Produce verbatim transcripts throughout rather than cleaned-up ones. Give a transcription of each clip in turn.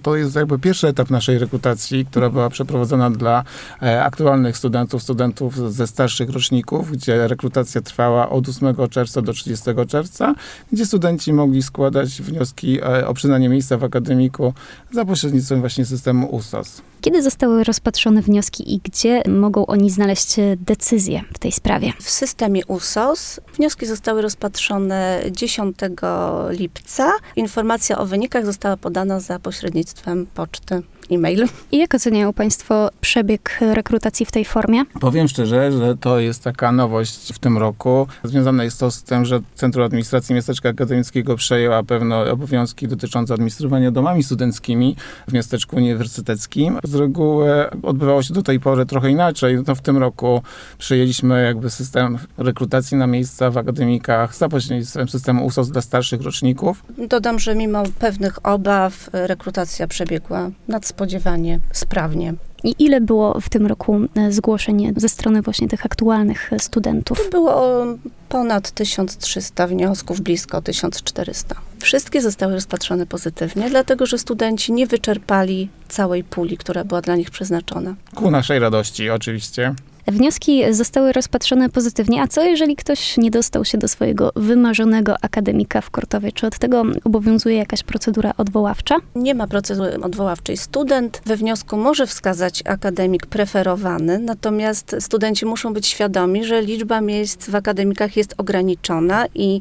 To jest jakby pierwszy etap naszej rekrutacji, która była przeprowadzona dla e, aktualnych studentów, studentów ze starszych roczników, gdzie rekrutacja trwała od ósmego czerwca do trzydziestego czerwca, gdzie studenci mogli składać wnioski e, o przyznanie miejsca w akademiku za pośrednictwem właśnie systemu U S O S. Kiedy zostały rozpatrzone wnioski i gdzie mogą oni znaleźć decyzję w tej sprawie? W systemie U S O S wnioski zostały rozpatrzone dziesiątego lipca. Informacja o wynikach została podana za pośrednictwem poczty, e-mail. I jak oceniają Państwo przebieg rekrutacji w tej formie? Powiem szczerze, że to jest taka nowość w tym roku. Związane jest to z tym, że Centrum Administracji Miasteczka Akademickiego przejęła pewne obowiązki dotyczące administrowania domami studenckimi w miasteczku uniwersyteckim. Z reguły odbywało się do tej pory trochę inaczej. No w tym roku przejęliśmy jakby system rekrutacji na miejsca w akademikach za pośrednictwem systemu U S O S dla starszych roczników. Dodam, że mimo pewnych obaw rekrutacja przebiegła nadspodziewanie sprawnie. I ile było w tym roku zgłoszeń ze strony właśnie tych aktualnych studentów? To było ponad tysiąc trzysta wniosków, blisko tysiąc czterysta. Wszystkie zostały rozpatrzone pozytywnie, dlatego że studenci nie wyczerpali całej puli, która była dla nich przeznaczona. Ku naszej radości oczywiście. Wnioski zostały rozpatrzone pozytywnie, a co jeżeli ktoś nie dostał się do swojego wymarzonego akademika w Kortowie? Czy od tego obowiązuje jakaś procedura odwoławcza? Nie ma procedury odwoławczej. Student we wniosku może wskazać akademik preferowany, natomiast studenci muszą być świadomi, że liczba miejsc w akademikach jest ograniczona i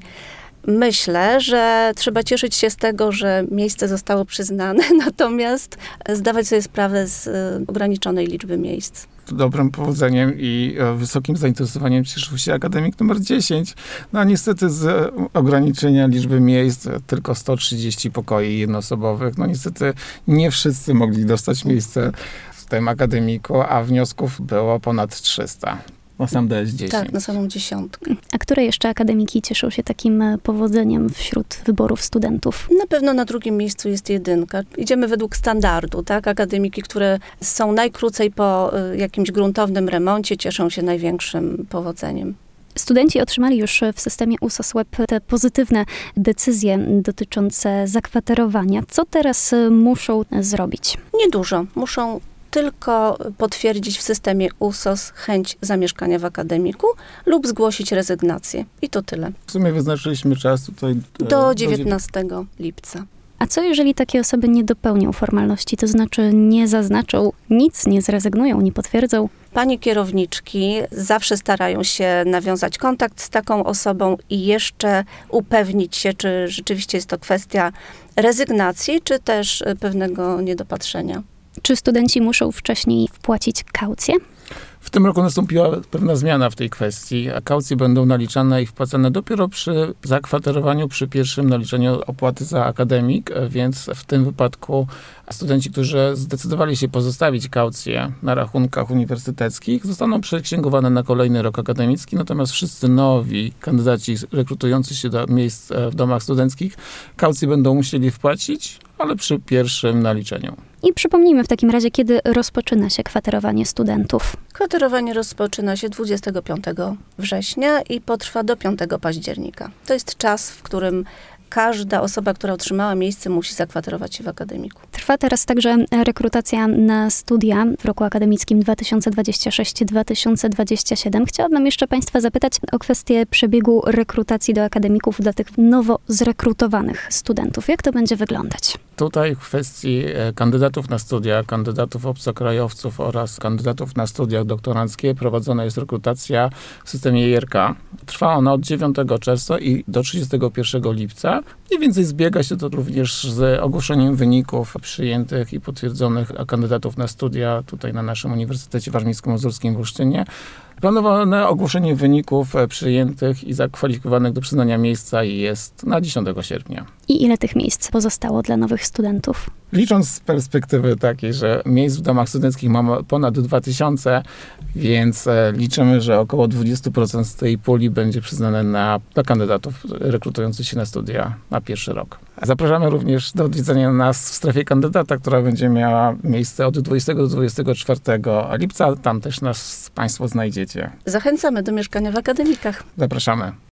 myślę, że trzeba cieszyć się z tego, że miejsce zostało przyznane, natomiast zdawać sobie sprawę z ograniczonej liczby miejsc. Dobrym powodzeniem i wysokim zainteresowaniem cieszył się akademik numer dziesięć. No a niestety z ograniczenia liczby miejsc tylko sto trzydzieści pokoi jednoosobowych. No niestety nie wszyscy mogli dostać miejsce w tym akademiku, a wniosków było ponad trzysta. Na sam D S dziesięć. Tak, na samą dziesiątkę. A które jeszcze akademiki cieszą się takim powodzeniem wśród wyborów studentów? Na pewno na drugim miejscu jest jedynka. Idziemy według standardu, tak? Akademiki, które są najkrócej po jakimś gruntownym remoncie, cieszą się największym powodzeniem. Studenci otrzymali już w systemie U S O S Web te pozytywne decyzje dotyczące zakwaterowania. Co teraz muszą zrobić? Niedużo. Muszą tylko potwierdzić w systemie U S O S chęć zamieszkania w akademiku lub zgłosić rezygnację. I to tyle. W sumie wyznaczyliśmy czas tutaj do dziewiętnastego lipca. A co jeżeli takie osoby nie dopełnią formalności, to znaczy nie zaznaczą nic, nie zrezygnują, nie potwierdzą? Panie kierowniczki zawsze starają się nawiązać kontakt z taką osobą i jeszcze upewnić się, czy rzeczywiście jest to kwestia rezygnacji, czy też pewnego niedopatrzenia. Czy studenci muszą wcześniej wpłacić kaucję? W tym roku nastąpiła pewna zmiana w tej kwestii, a kaucje będą naliczane i wpłacane dopiero przy zakwaterowaniu, przy pierwszym naliczeniu opłaty za akademik, więc w tym wypadku studenci, którzy zdecydowali się pozostawić kaucję na rachunkach uniwersyteckich, zostaną przeksięgowane na kolejny rok akademicki, natomiast wszyscy nowi kandydaci rekrutujący się do miejsc w domach studenckich kaucję będą musieli wpłacić, ale przy pierwszym naliczeniu. I przypomnijmy w takim razie, kiedy rozpoczyna się kwaterowanie studentów. Kwaterowanie rozpoczyna się dwudziestego piątego września i potrwa do piątego października. To jest czas, w którym każda osoba, która otrzymała miejsce, musi zakwaterować się w akademiku. Trwa teraz także rekrutacja na studia w roku akademickim dwa tysiące dwudziestym szóstym dwa tysiące dwudziestym siódmym. Chciałabym jeszcze Państwa zapytać o kwestię przebiegu rekrutacji do akademików dla tych nowo zrekrutowanych studentów. Jak to będzie wyglądać? Tutaj w kwestii kandydatów na studia, kandydatów obcokrajowców oraz kandydatów na studia doktoranckie prowadzona jest rekrutacja w systemie I R K. Trwa ona od dziewiątego czerwca i do trzydziestego pierwszego lipca. Mniej więcej zbiega się to również z ogłoszeniem wyników przyjętych i potwierdzonych kandydatów na studia tutaj na naszym Uniwersytecie Warmińsko-Mazurskim w Olsztynie. Planowane ogłoszenie wyników przyjętych i zakwalifikowanych do przyznania miejsca jest na dziesiątego sierpnia. I ile tych miejsc pozostało dla nowych studentów? Licząc z perspektywy takiej, że miejsc w domach studenckich mamy ponad dwa tysiące, więc liczymy, że około dwadzieścia procent z tej puli będzie przyznane na, dla kandydatów rekrutujących się na studia na pierwszy rok. Zapraszamy również do odwiedzenia nas w strefie kandydata, która będzie miała miejsce od dwudziestego do dwudziestego czwartego lipca. Tam też nas Państwo znajdziecie. Zachęcamy do mieszkania w akademikach. Zapraszamy.